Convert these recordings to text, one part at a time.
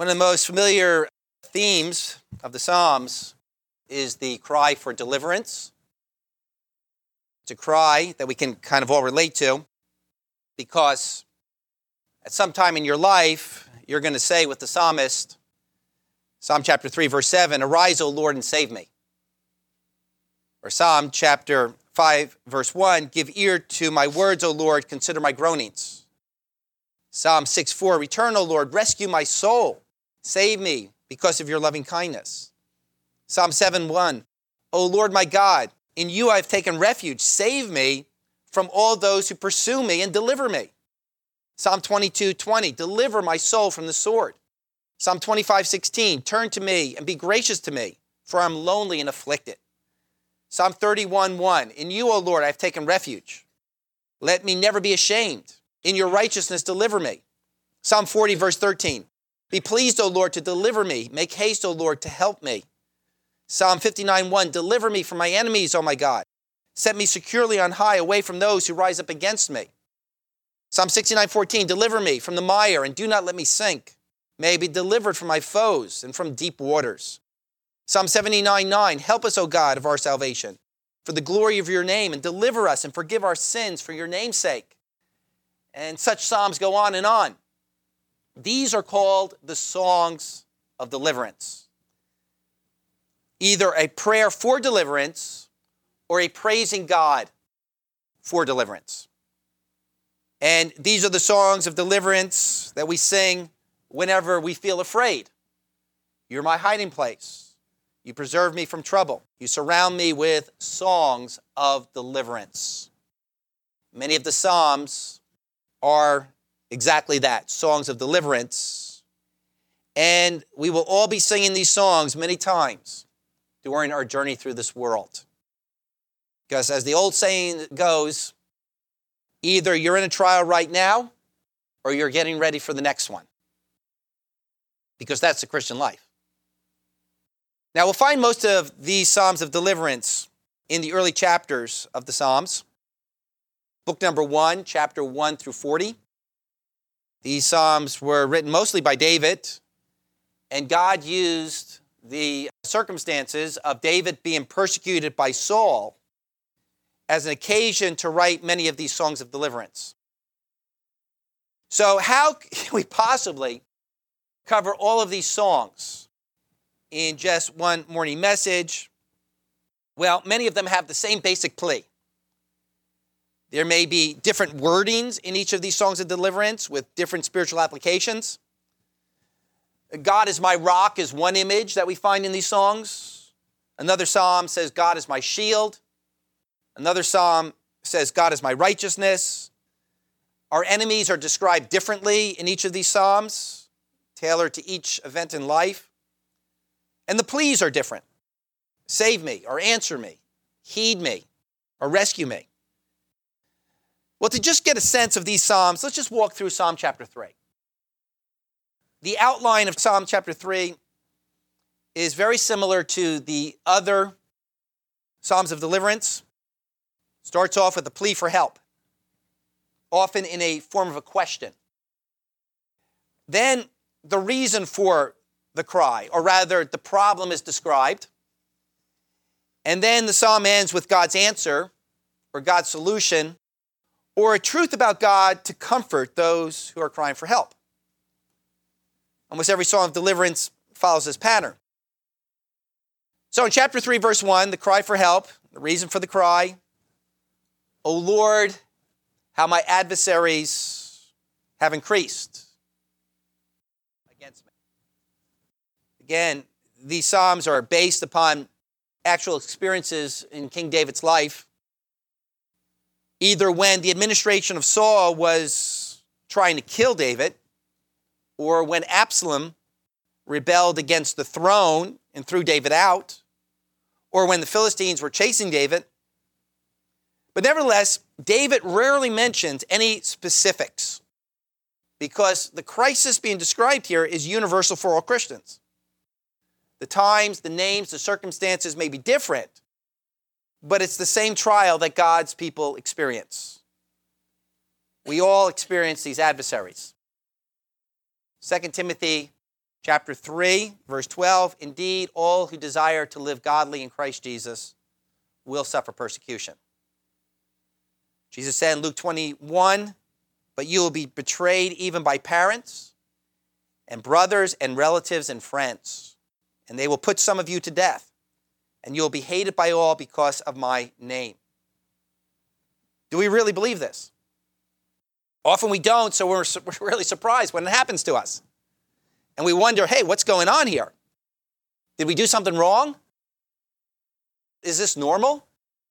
One of the most familiar themes of the Psalms is the cry for deliverance. It's a cry that we can kind of all relate to because at some time in your life, you're going to say with the psalmist, Psalm chapter 3, verse 7, "Arise, O Lord, and save me." Or Psalm chapter 5, verse 1, "Give ear to my words, O Lord, consider my groanings." Psalm 6:4, "Return, O Lord, rescue my soul. Save me because of your loving kindness." Psalm 7:1, "O Lord my God, in you I have taken refuge. Save me from all those who pursue me and deliver me." Psalm 22:20, "Deliver my soul from the sword." Psalm 25:16, "Turn to me and be gracious to me, for I am lonely and afflicted." Psalm 31:1, "In you, O Lord, I have taken refuge. Let me never be ashamed. In your righteousness deliver me." Psalm 40, verse 13, "Be pleased, O Lord, to deliver me. Make haste, O Lord, to help me." Psalm 59:1, "Deliver me from my enemies, O my God. Set me securely on high, away from those who rise up against me." Psalm 69:14, "Deliver me from the mire, and do not let me sink. May I be delivered from my foes and from deep waters." Psalm 79:9, "Help us, O God of our salvation, for the glory of your name, and deliver us and forgive our sins for your name's sake." And such psalms go on and on. These are called the songs of deliverance. Either a prayer for deliverance or a praising God for deliverance. And these are the songs of deliverance that we sing whenever we feel afraid. You're my hiding place. You preserve me from trouble. You surround me with songs of deliverance. Many of the Psalms are exactly that, songs of deliverance. And we will all be singing these songs many times during our journey through this world. Because as the old saying goes, either you're in a trial right now or you're getting ready for the next one. Because that's the Christian life. Now we'll find most of these Psalms of deliverance in the early chapters of the Psalms. Book number 1, chapter 1 through 40. These Psalms were written mostly by David, and God used the circumstances of David being persecuted by Saul as an occasion to write many of these songs of deliverance. So how can we possibly cover all of these songs in just one morning message? Well, many of them have the same basic plea. There may be different wordings in each of these songs of deliverance with different spiritual applications. God is my rock is one image that we find in these songs. Another psalm says, God is my shield. Another psalm says, God is my righteousness. Our enemies are described differently in each of these psalms, tailored to each event in life. And the pleas are different. Save me, or answer me, heed me, or rescue me. Well, to just get a sense of these psalms, let's just walk through Psalm chapter 3. The outline of Psalm chapter 3 is very similar to the other Psalms of deliverance. Starts off with a plea for help, often in a form of a question. Then the reason for the cry, or rather the problem, is described. And then the psalm ends with God's answer, or God's solution, or a truth about God to comfort those who are crying for help. Almost every song of deliverance follows this pattern. So in chapter 3, verse 1, the cry for help, the reason for the cry, "O Lord, how my adversaries have increased against me." Again, these psalms are based upon actual experiences in King David's life, either when the administration of Saul was trying to kill David, or when Absalom rebelled against the throne and threw David out, or when the Philistines were chasing David. But nevertheless, David rarely mentions any specifics because the crisis being described here is universal for all Christians. The times, the names, the circumstances may be different, but it's the same trial that God's people experience. We all experience these adversaries. 2 Timothy Chapter 3, verse 12, indeed, all who desire to live godly in Christ Jesus will suffer persecution. Jesus said in Luke 21, but you will be betrayed even by parents and brothers and relatives and friends, and they will put some of you to death, and you will be hated by all because of my name. Do we really believe this? Often we don't, so we're really surprised when it happens to us. And we wonder, hey, what's going on here? Did we do something wrong? Is this normal?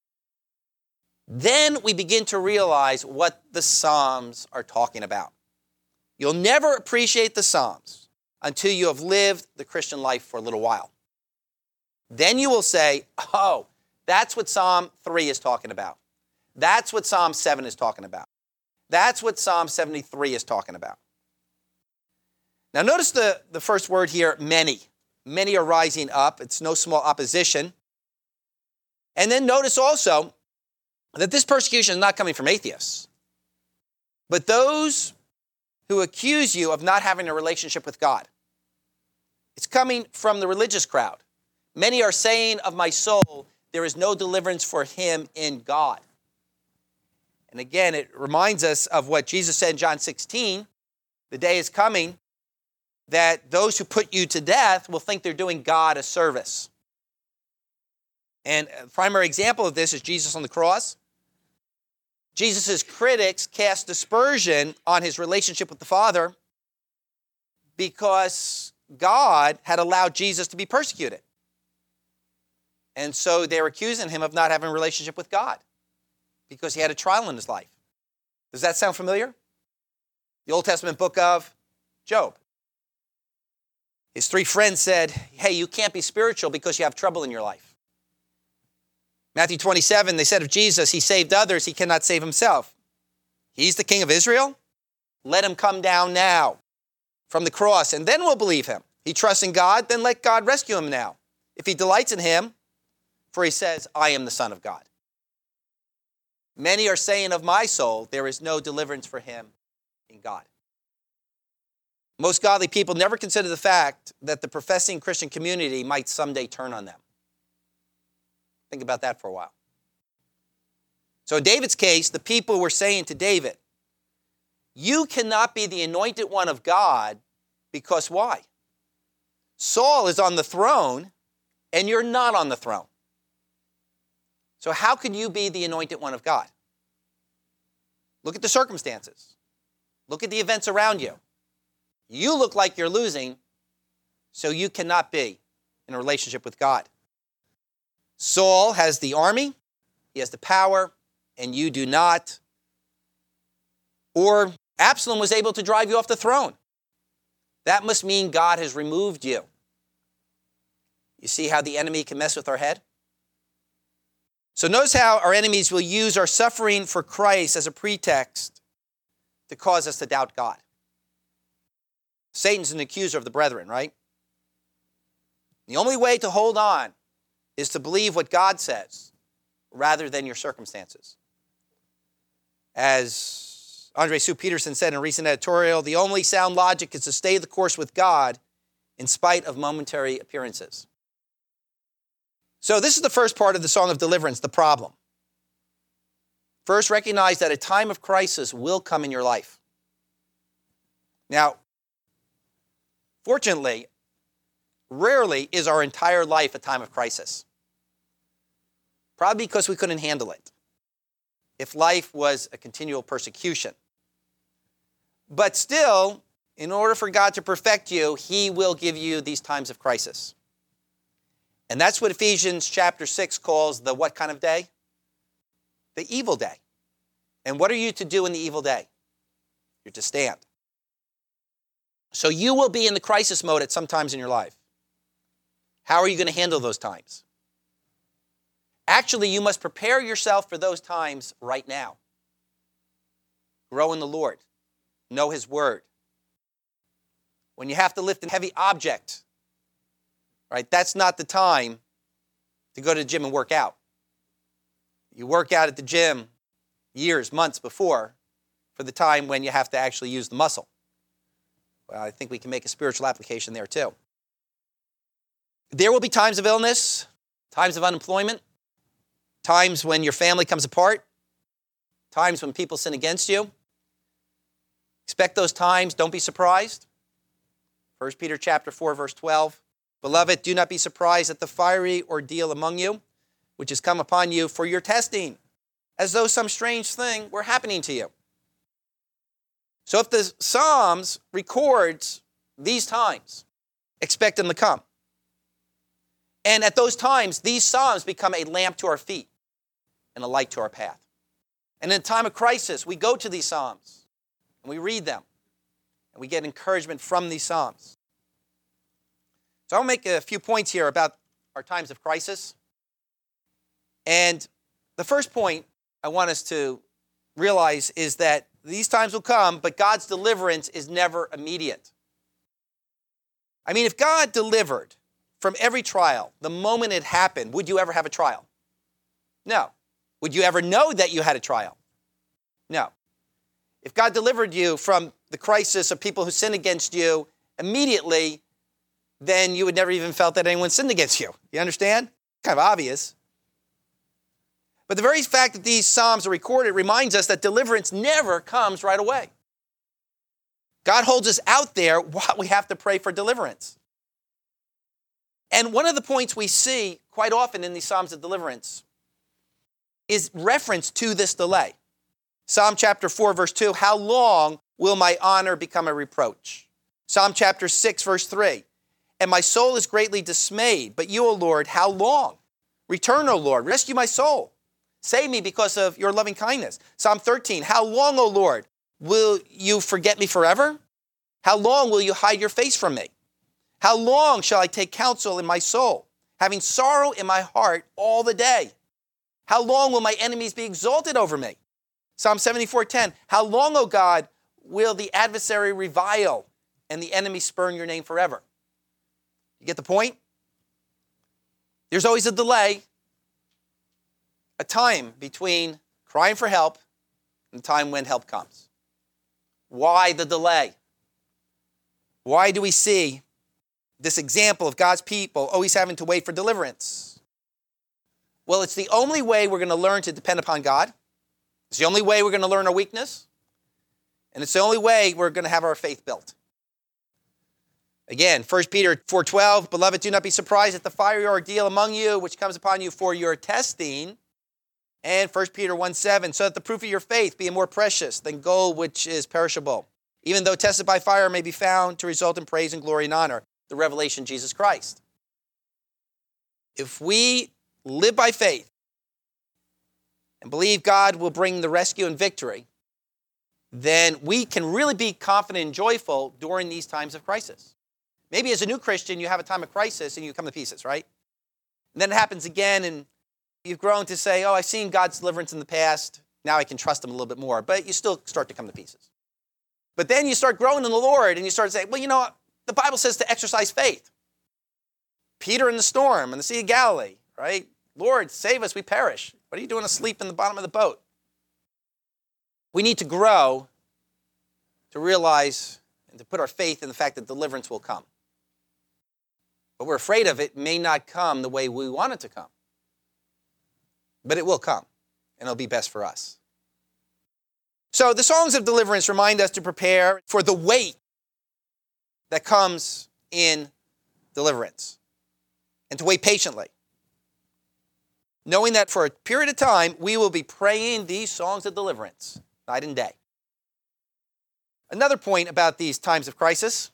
Then we begin to realize what the Psalms are talking about. You'll never appreciate the Psalms until you have lived the Christian life for a little while. Then you will say, oh, that's what Psalm 3 is talking about. That's what Psalm 7 is talking about. That's what Psalm 73 is talking about. Now notice the first word here, many. Many are rising up. It's no small opposition. And then notice also that this persecution is not coming from atheists, but those who accuse you of not having a relationship with God. It's coming from the religious crowd. Many are saying of my soul, there is no deliverance for him in God. And again, it reminds us of what Jesus said in John 16. The day is coming that those who put you to death will think they're doing God a service. And a primary example of this is Jesus on the cross. Jesus' critics cast aspersion on his relationship with the Father because God had allowed Jesus to be persecuted. And so they were accusing him of not having a relationship with God because he had a trial in his life. Does that sound familiar? The Old Testament book of Job. His three friends said, hey, you can't be spiritual because you have trouble in your life. Matthew 27, they said of Jesus, he saved others, he cannot save himself. He's the King of Israel? Let him come down now from the cross, and then we'll believe him. He trusts in God, then let God rescue him now. If he delights in him, for he says, I am the Son of God. Many are saying of my soul, there is no deliverance for him in God. Most godly people never consider the fact that the professing Christian community might someday turn on them. Think about that for a while. So in David's case, the people were saying to David, you cannot be the anointed one of God because why? Saul is on the throne and you're not on the throne. So how can you be the anointed one of God? Look at the circumstances. Look at the events around you. You look like you're losing, so you cannot be in a relationship with God. Saul has the army, he has the power, and you do not. Or Absalom was able to drive you off the throne. That must mean God has removed you. You see how the enemy can mess with our head? So notice how our enemies will use our suffering for Christ as a pretext to cause us to doubt God. Satan's an accuser of the brethren, right? The only way to hold on is to believe what God says rather than your circumstances. As Andre Sue Peterson said in a recent editorial, the only sound logic is to stay the course with God in spite of momentary appearances. So this is the first part of the Song of Deliverance, the problem. First, recognize that a time of crisis will come in your life. Now, fortunately, rarely is our entire life a time of crisis. Probably because we couldn't handle it if life was a continual persecution. But still, in order for God to perfect you, he will give you these times of crisis. And that's what Ephesians chapter 6 calls the what kind of day? The evil day. And what are you to do in the evil day? You're to stand. So you will be in the crisis mode at some times in your life. How are you going to handle those times? Actually, you must prepare yourself for those times right now. Grow in the Lord. Know his word. When you have to lift a heavy object, right, that's not the time to go to the gym and work out. You work out at the gym years, months before for the time when you have to actually use the muscle. Well, I think we can make a spiritual application there too. There will be times of illness, times of unemployment, times when your family comes apart, times when people sin against you. Expect those times. Don't be surprised. 1 Peter chapter 4, verse 12. Beloved, do not be surprised at the fiery ordeal among you, which has come upon you for your testing, as though some strange thing were happening to you. So if the Psalms records these times, expect them to come. And at those times, these Psalms become a lamp to our feet and a light to our path. And in a time of crisis, we go to these Psalms and we read them and we get encouragement from these Psalms. So I'll make a few points here about our times of crisis. And the first point I want us to realize is that these times will come, but God's deliverance is never immediate. I mean, if God delivered from every trial the moment it happened, would you ever have a trial? No. Would you ever know that you had a trial? No. If God delivered you from the crisis of people who sin against you immediately, then you would never even felt that anyone sinned against you. You understand? Kind of obvious. But the very fact that these Psalms are recorded reminds us that deliverance never comes right away. God holds us out there while we have to pray for deliverance. And one of the points we see quite often in these Psalms of deliverance is reference to this delay. Psalm chapter 4, verse 2, how long will my honor become a reproach? Psalm chapter 6, verse 3, and my soul is greatly dismayed, but you, O Lord, how long? Return, O Lord, rescue my soul. Save me because of your loving kindness. Psalm 13, how long, O Lord, will you forget me forever? How long will you hide your face from me? How long shall I take counsel in my soul, having sorrow in my heart all the day? How long will my enemies be exalted over me? Psalm 74:10, how long, O God, will the adversary revile and the enemy spurn your name forever? You get the point? There's always a delay, a time between crying for help and the time when help comes. Why the delay? Why do we see this example of God's people always having to wait for deliverance? Well, it's the only way we're going to learn to depend upon God. It's the only way we're going to learn our weakness. And it's the only way we're going to have our faith built. Again, 1 Peter 4:12, beloved, do not be surprised at the fiery ordeal among you, which comes upon you for your testing. And 1 Peter 1:7, so that the proof of your faith be more precious than gold which is perishable, even though tested by fire may be found to result in praise and glory and honor, the revelation of Jesus Christ. If we live by faith and believe God will bring the rescue and victory, then we can really be confident and joyful during these times of crisis. Maybe as a new Christian, you have a time of crisis and you come to pieces, right? And then it happens again and you've grown to say, oh, I've seen God's deliverance in the past. Now I can trust him a little bit more. But you still start to come to pieces. But then you start growing in the Lord and you start to say, well, you know, the Bible says to exercise faith. Peter in the storm in the Sea of Galilee, right? Lord, save us, we perish. What are you doing asleep in the bottom of the boat? We need to grow to realize and to put our faith in the fact that deliverance will come. But we're afraid of it may not come the way we want it to come. But it will come, and it'll be best for us. So the songs of deliverance remind us to prepare for the wait that comes in deliverance and to wait patiently, knowing that for a period of time, we will be praying these songs of deliverance night and day. Another point about these times of crisis,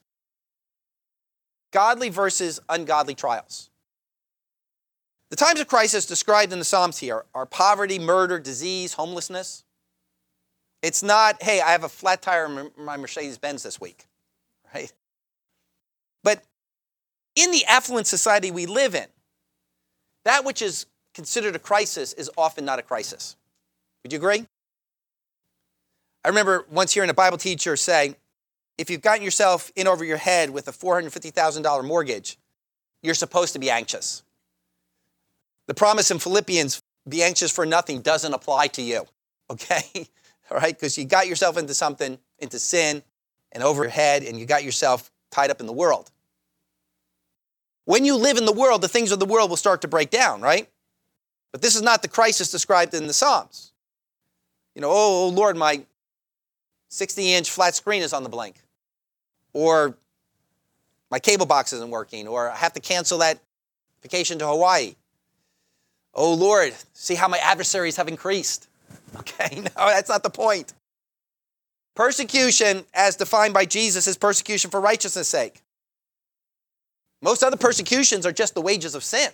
godly versus ungodly trials. The times of crisis described in the Psalms here are poverty, murder, disease, homelessness. It's not, hey, I have a flat tire in my Mercedes-Benz this week, right? But in the affluent society we live in, that which is considered a crisis is often not a crisis. Would you agree? I remember once hearing a Bible teacher say, if you've gotten yourself in over your head with a $450,000 mortgage, you're supposed to be anxious. The promise in Philippians, be anxious for nothing, doesn't apply to you, okay? All right, because you got yourself into something, into sin, and over your head, and you got yourself tied up in the world. When you live in the world, the things of the world will start to break down, right? But this is not the crisis described in the Psalms. Oh Lord, my 60-inch flat screen is on the blink. Or my cable box isn't working. Or I have to cancel that vacation to Hawaii. Oh Lord, see how my adversaries have increased. Okay, no, that's not the point. Persecution, as defined by Jesus, is persecution for righteousness' sake. Most other persecutions are just the wages of sin.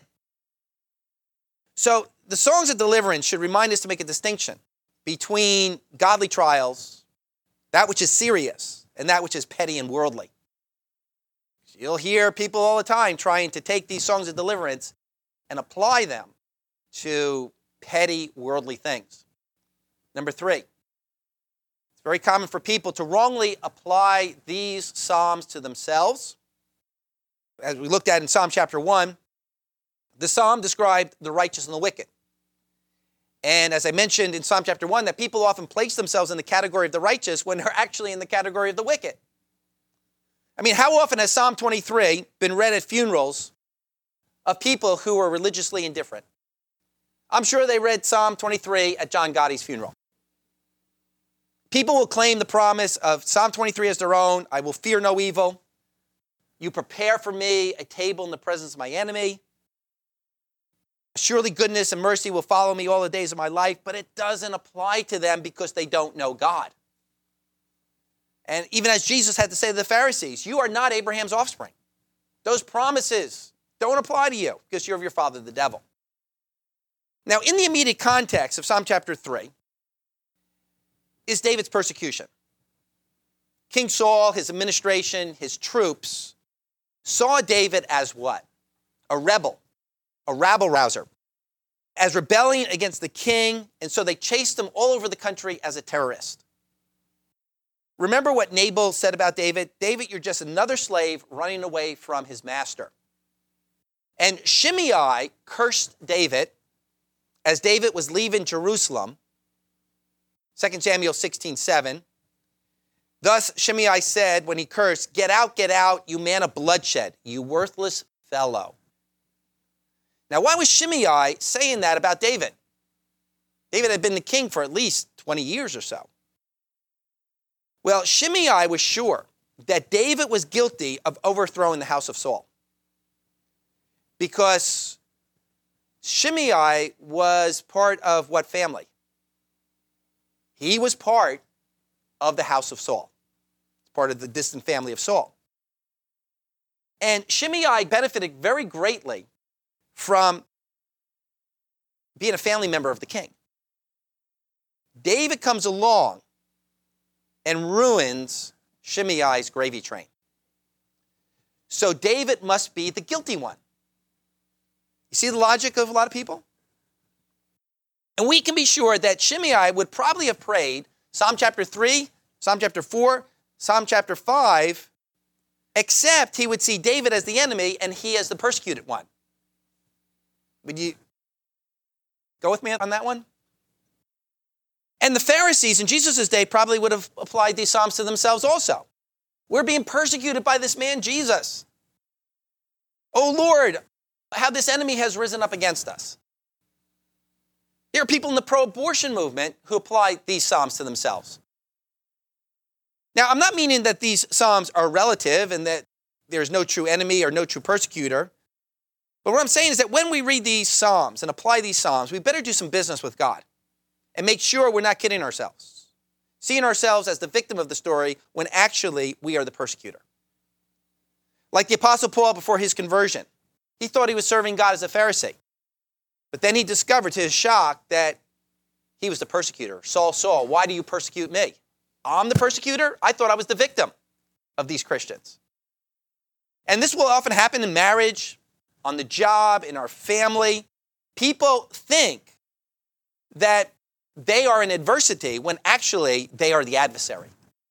So the songs of deliverance should remind us to make a distinction between godly trials, that which is serious, and that which is petty and worldly. You'll hear people all the time trying to take these songs of deliverance and apply them to petty worldly things. Number 3, it's very common for people to wrongly apply these psalms to themselves. As we looked at in Psalm chapter 1, the psalm described the righteous and the wicked. And as I mentioned in Psalm chapter 1, that people often place themselves in the category of the righteous when they're actually in the category of the wicked. I mean, how often has Psalm 23 been read at funerals of people who were religiously indifferent? I'm sure they read Psalm 23 at John Gotti's funeral. People will claim the promise of Psalm 23 as their own. I will fear no evil. You prepare for me a table in the presence of my enemy. Surely goodness and mercy will follow me all the days of my life, but it doesn't apply to them because they don't know God. And even as Jesus had to say to the Pharisees, you are not Abraham's offspring. Those promises don't apply to you because you're of your father, the devil. Now, in the immediate context of Psalm chapter 3 is David's persecution. King Saul, his administration, his troops saw David as what? A rebel, a rabble-rouser, as rebelling against the king, and so they chased him all over the country as a terrorist. Remember what Nabal said about David? David, you're just another slave running away from his master. And Shimei cursed David as David was leaving Jerusalem, 2 Samuel 16:7. Thus Shimei said when he cursed, get out, you man of bloodshed, you worthless fellow. Now, why was Shimei saying that about David? David had been the king for at least 20 years or so. Well, Shimei was sure that David was guilty of overthrowing the house of Saul because Shimei was part of what family? He was part of the house of Saul, part of the distant family of Saul. And Shimei benefited very greatly from being a family member of the king. David comes along and ruins Shimei's gravy train. So David must be the guilty one. You see the logic of a lot of people? And we can be sure that Shimei would probably have prayed Psalm chapter 3, Psalm chapter 4, Psalm chapter 5, except he would see David as the enemy and he as the persecuted one. Would you go with me on that one? And the Pharisees in Jesus' day probably would have applied these psalms to themselves also. We're being persecuted by this man, Jesus. Oh Lord, how this enemy has risen up against us. There are people in the pro-abortion movement who apply these psalms to themselves. Now, I'm not meaning that these psalms are relative and that there's no true enemy or no true persecutor. But what I'm saying is that when we read these psalms and apply these psalms, we better do some business with God and make sure we're not kidding ourselves, seeing ourselves as the victim of the story when actually we are the persecutor. Like the Apostle Paul before his conversion, he thought he was serving God as a Pharisee. But then he discovered to his shock that he was the persecutor. Saul, Saul, why do you persecute me? I'm the persecutor? I thought I was the victim of these Christians. And this will often happen in marriage, on the job, in our family. People think that they are in adversity when actually they are the adversary.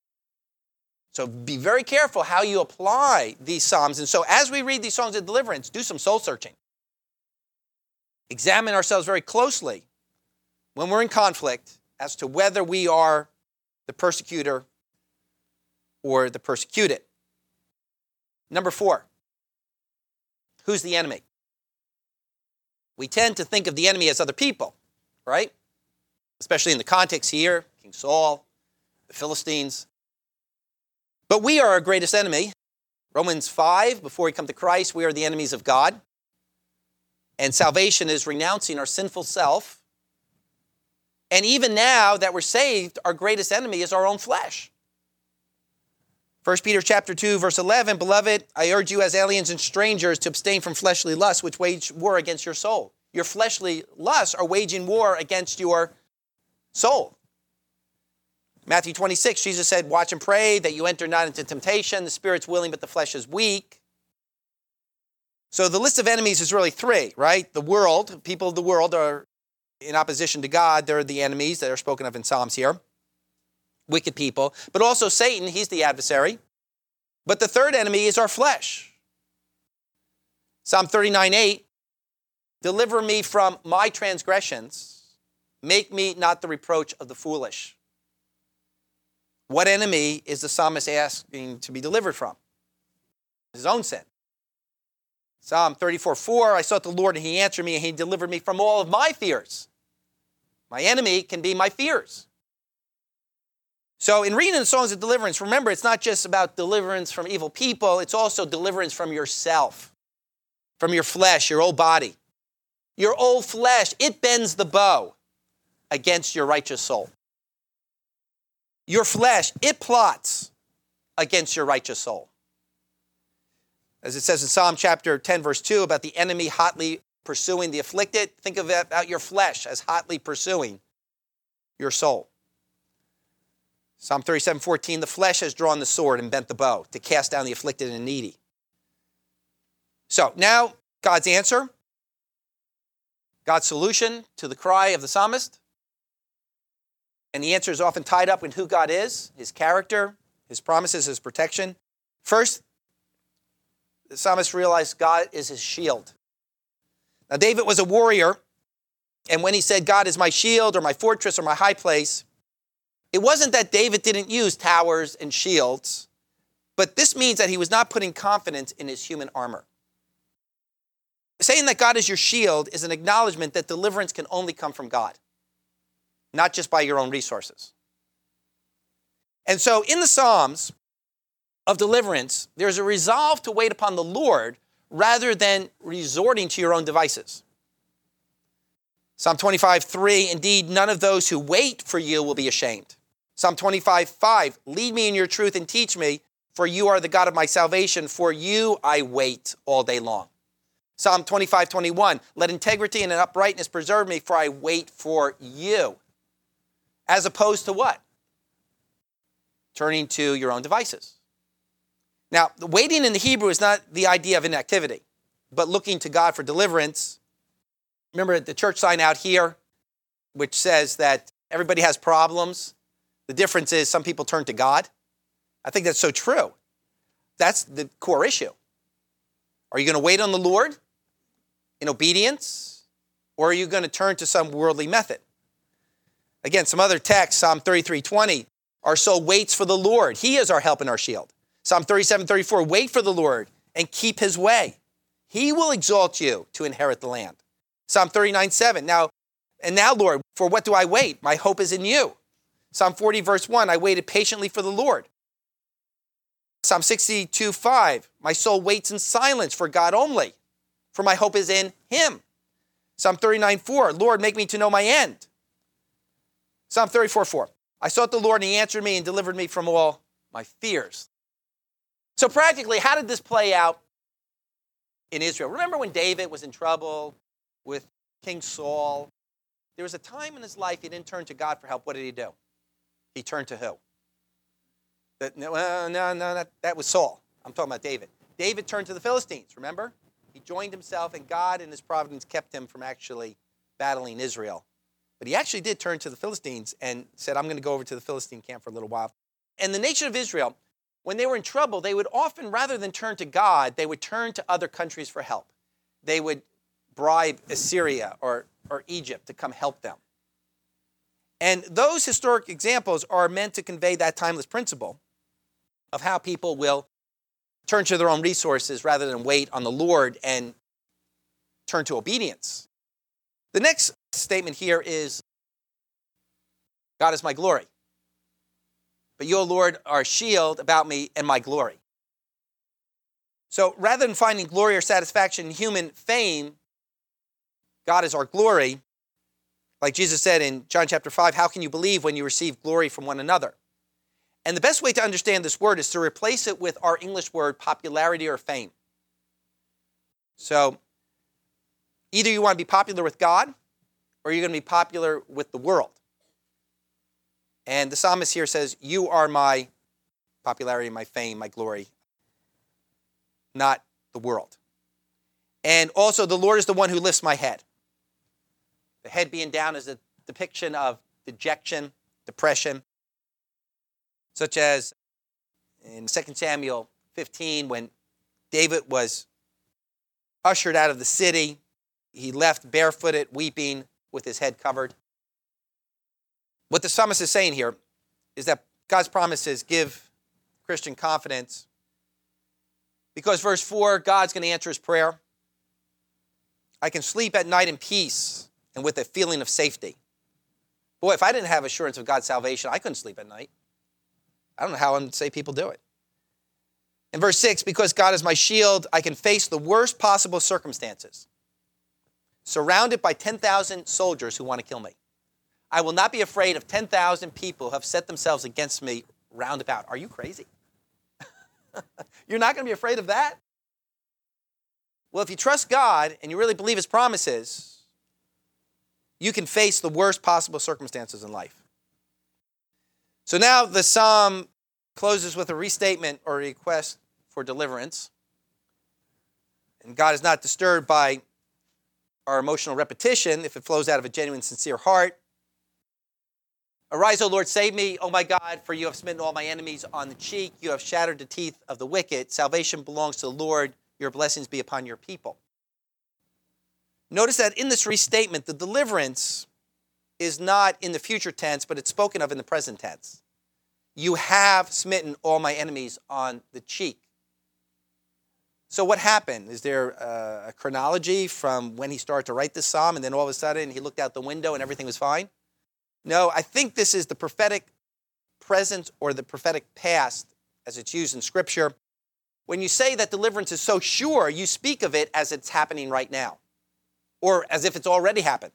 So be very careful how you apply these psalms. And so as we read these songs of deliverance, do some soul searching. Examine ourselves very closely when we're in conflict as to whether we are the persecutor or the persecuted. Number 4, who's the enemy? We tend to think of the enemy as other people, right? Especially in the context here, King Saul, the Philistines. But we are our greatest enemy. Romans 5, before we come to Christ, we are the enemies of God. And salvation is renouncing our sinful self. And even now that we're saved, our greatest enemy is our own flesh. 1 Peter chapter 2, verse 11, Beloved, I urge you as aliens and strangers to abstain from fleshly lusts which wage war against your soul. Your fleshly lusts are waging war against your soul. Matthew 26, Jesus said, watch and pray that you enter not into temptation. The spirit's willing, but the flesh is weak. So the list of enemies is really 3, right? The world, people of the world are in opposition to God. They're the enemies that are spoken of in Psalms here. Wicked people. But also Satan, he's the adversary. But the third enemy is our flesh. Psalm 39:8, deliver me from my transgressions. Make me not the reproach of the foolish. What enemy is the psalmist asking to be delivered from? His own sin. Psalm 34:4, I sought the Lord and he answered me and he delivered me from all of my fears. My enemy can be my fears. So in reading the songs of deliverance, remember, it's not just about deliverance from evil people, it's also deliverance from yourself, from your flesh, your old body. Your old flesh, it bends the bow against your righteous soul. Your flesh, it plots against your righteous soul. As it says in Psalm chapter 10, verse 2, about the enemy hotly pursuing the afflicted, think of it about your flesh as hotly pursuing your soul. Psalm 37:14, the flesh has drawn the sword and bent the bow to cast down the afflicted and needy. So now God's answer, God's solution to the cry of the psalmist. And the answer is often tied up in who God is, his character, his promises, his protection. First, the psalmist realized God is his shield. Now, David was a warrior, and when he said, God is my shield or my fortress or my high place, it wasn't that David didn't use towers and shields, but this means that he was not putting confidence in his human armor. Saying that God is your shield is an acknowledgement that deliverance can only come from God, not just by your own resources. And so in the Psalms of deliverance, there's a resolve to wait upon the Lord rather than resorting to your own devices. Psalm 25:3, indeed, none of those who wait for you will be ashamed. Psalm 25:5, lead me in your truth and teach me, for you are the God of my salvation. For you I wait all day long. Psalm 25:21, let integrity and uprightness preserve me, for I wait for you. As opposed to what? Turning to your own devices. Now, the waiting in the Hebrew is not the idea of inactivity, but looking to God for deliverance. Remember the church sign out here, which says that everybody has problems. The difference is some people turn to God. I think that's so true. That's the core issue. Are you going to wait on the Lord in obedience, or are you going to turn to some worldly method? Again, some other texts, Psalm 33:20, our soul waits for the Lord. He is our help and our shield. Psalm 37:34, wait for the Lord and keep his way. He will exalt you to inherit the land. Psalm 39:7, now, Lord, for what do I wait? My hope is in you. Psalm 40, verse 1, I waited patiently for the Lord. Psalm 62:5, my soul waits in silence for God only, for my hope is in him. Psalm 39:4, Lord, make me to know my end. Psalm 34:4, I sought the Lord and he answered me and delivered me from all my fears. So practically, how did this play out in Israel? Remember when David was in trouble with King Saul? There was a time in his life he didn't turn to God for help. What did he do? He turned to who? That was Saul. I'm talking about David. David turned to the Philistines, remember? He joined himself, and God in his providence kept him from actually battling Israel. But he actually did turn to the Philistines and said, I'm going to go over to the Philistine camp for a little while. And the nation of Israel, when they were in trouble, they would often, rather than turn to God, they would turn to other countries for help. They would bribe Assyria or Egypt to come help them. And those historic examples are meant to convey that timeless principle of how people will turn to their own resources rather than wait on the Lord and turn to obedience. The next statement here is, God is my glory. But you, O Lord, are a shield about me and my glory. So rather than finding glory or satisfaction in human fame, God is our glory. Like Jesus said in John chapter 5, how can you believe when you receive glory from one another? And the best way to understand this word is to replace it with our English word popularity or fame. So either you want to be popular with God or you're going to be popular with the world. And the psalmist here says, you are my popularity, my fame, my glory, not the world. And also the Lord is the one who lifts my head. The head being down is a depiction of dejection, depression, such as in 2 Samuel 15 when David was ushered out of the city. He left barefooted, weeping, with his head covered. What the psalmist is saying here is that God's promises give Christian confidence because verse 4, God's going to answer his prayer. I can sleep at night in peace and with a feeling of safety. Boy, if I didn't have assurance of God's salvation, I couldn't sleep at night. I don't know how I'm going to say people do it. In verse 6, because God is my shield, I can face the worst possible circumstances. Surrounded by 10,000 soldiers who want to kill me. I will not be afraid of 10,000 people who have set themselves against me round about. Are you crazy? You're not going to be afraid of that? Well, if you trust God and you really believe his promises, you can face the worst possible circumstances in life. So now the psalm closes with a restatement or a request for deliverance. And God is not disturbed by our emotional repetition if it flows out of a genuine, sincere heart. Arise, O Lord, save me, O my God, for you have smitten all my enemies on the cheek. You have shattered the teeth of the wicked. Salvation belongs to the Lord. Your blessings be upon your people. Notice that in this restatement, the deliverance is not in the future tense, but it's spoken of in the present tense. You have smitten all my enemies on the cheek. So what happened? Is there a chronology from when he started to write this psalm and then all of a sudden he looked out the window and everything was fine? No, I think this is the prophetic present or the prophetic past as it's used in Scripture. When you say that deliverance is so sure, you speak of it as it's happening right now or as if it's already happened.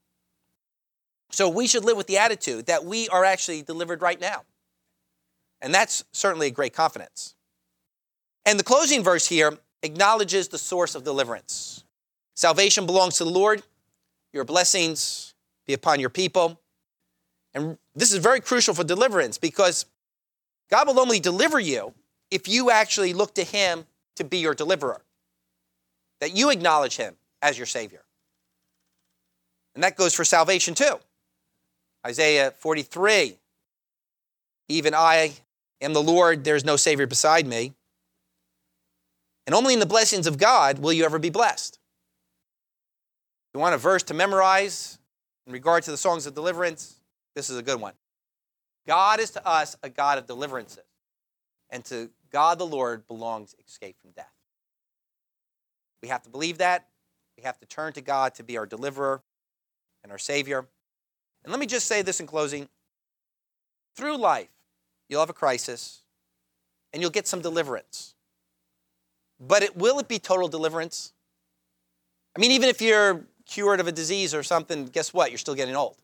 So we should live with the attitude that we are actually delivered right now. And that's certainly a great confidence. And the closing verse here acknowledges the source of deliverance. Salvation belongs to the Lord. Your blessings be upon your people. And this is very crucial for deliverance because God will only deliver you if you actually look to him to be your deliverer, that you acknowledge him as your Savior. And that goes for salvation too. Isaiah 43, even I am the Lord, there is no Savior beside me. And only in the blessings of God will you ever be blessed. If you want a verse to memorize in regard to the songs of deliverance, this is a good one. God is to us a God of deliverances, and to God the Lord belongs escape from death. We have to believe that. We have to turn to God to be our deliverer and our Savior. And let me just say this in closing. Through life, you'll have a crisis, and you'll get some deliverance. But will it be total deliverance? I mean, even if you're cured of a disease or something, guess what? You're still getting old.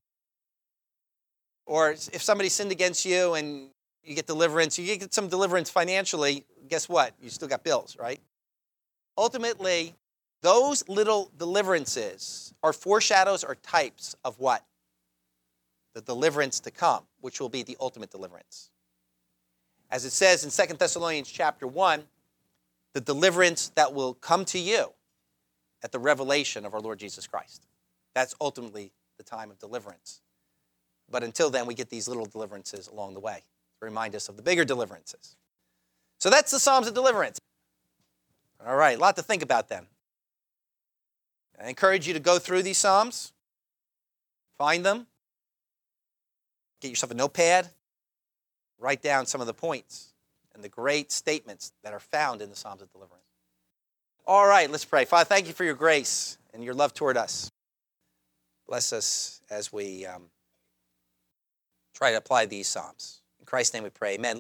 Or if somebody sinned against you and you get deliverance, you get some deliverance financially, guess what? You still got bills, right? Ultimately, those little deliverances are foreshadows or types of what? The deliverance to come, which will be the ultimate deliverance. As it says in 2 Thessalonians chapter 1, the deliverance that will come to you at the revelation of our Lord Jesus Christ. That's ultimately the time of deliverance. But until then, we get these little deliverances along the way to remind us of the bigger deliverances. So that's the Psalms of deliverance. All right, a lot to think about then. I encourage you to go through these Psalms, find them, get yourself a notepad, write down some of the points, and the great statements that are found in the Psalms of deliverance. All right, let's pray. Father, thank you for your grace and your love toward us. Bless us as we try to apply these Psalms. In Christ's name we pray, amen.